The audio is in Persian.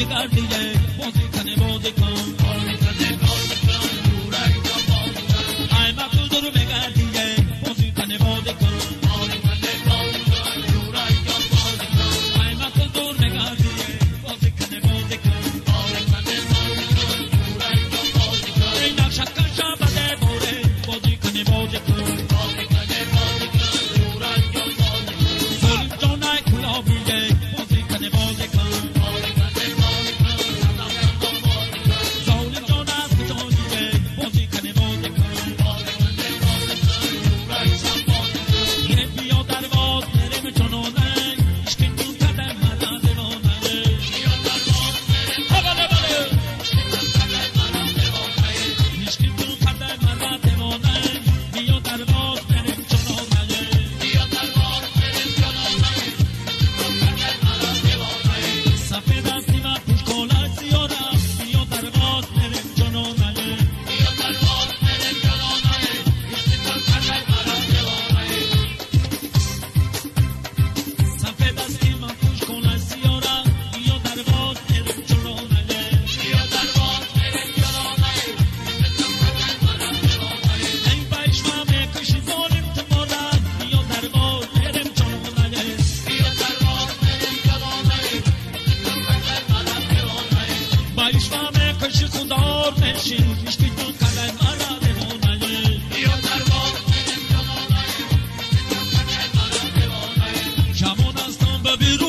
بگردیه بازی کنه بازی کن ای مقدور بگردیه بازی کنه بازی کن ای مقدور بگردیه بازی کنه بازی کن ای نقشکن شبده بوره بازی کنه بازی کن ظلم جانه کلابیه بازی کنه بازی کن ظالم جانه کجانیه بازی کنه بازی کن یه بیا در باز نرم جانانه اشکین تو کده مرا دیوانه بله بله اشکین تو کده مرا دیوانه بیا در باز نرم جانانه سفید دستی و پوش کلاه سیاره بیا در باز نرم جانانه سفید دستی و پوش کلاه سیاره بیا در باز نرم جانانه ای بایشمه کشی ظالم تماره بیا در باز نرم جانانه بایشمه کشی خدار نشین اشکی تو کده مرا دیوانه کمان هستم به بیرون